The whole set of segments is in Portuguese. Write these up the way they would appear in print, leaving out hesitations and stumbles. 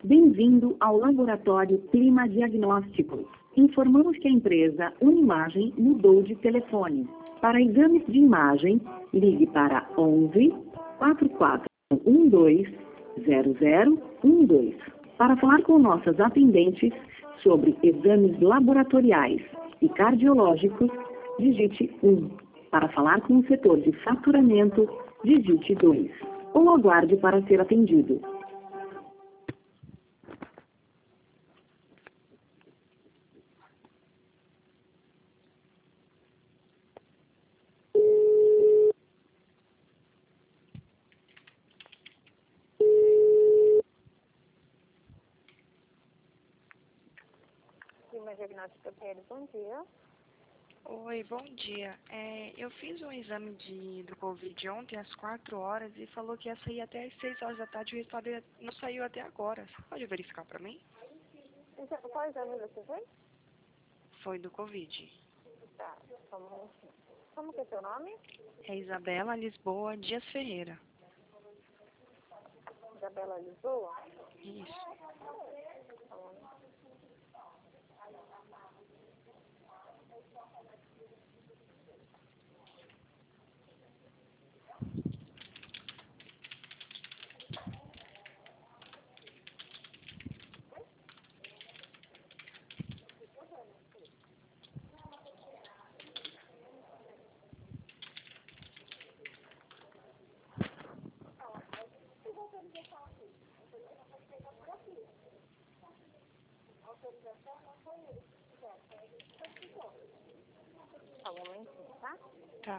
Bem-vindo ao Laboratório Clima Diagnóstico. Informamos que a empresa Unimagem mudou de telefone. Para exames de imagem, ligue para 11 4412 0012. Para falar com nossas atendentes sobre exames laboratoriais e cardiológicos, digite 1. Para falar com o setor de faturamento, digite 2. Ou aguarde para ser atendido. Clima Diagnóstica Pedro, bom dia. Oi, bom dia. Eu fiz um exame do Covid ontem às 4 horas e falou que ia sair até às 6 horas da tarde e o resultado não saiu até agora. Você pode verificar para mim? Qual exame você fez? Foi do Covid. Tá, só um minutinho. Como que é seu nome? É Isabela Lisboa Dias Ferreira. Isabela Lisboa? Isso. Só um momentinho, tá? Tá.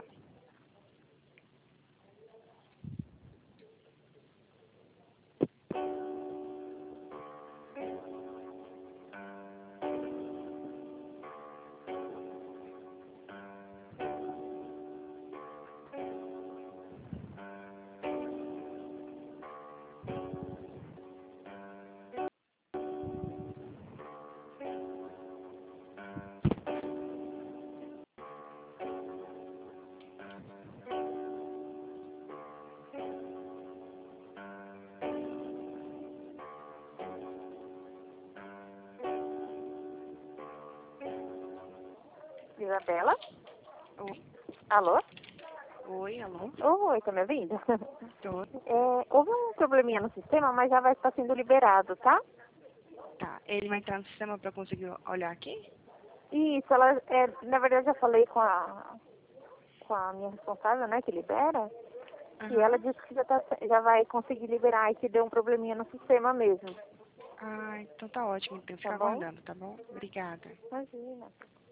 Isabela? Oi. Alô? Oi, alô? Oi, tá me ouvindo? Tô. Houve um probleminha no sistema, mas já vai estar sendo liberado, tá? Tá. Ele vai entrar no sistema para conseguir olhar aqui? Isso, na verdade eu já falei com a minha responsável, né, que libera, e ela disse que já vai conseguir liberar e que deu um probleminha no sistema mesmo. Ah, então tá ótimo. Então fica Tá bom? aguardando, tá bom? Obrigada. Imagina.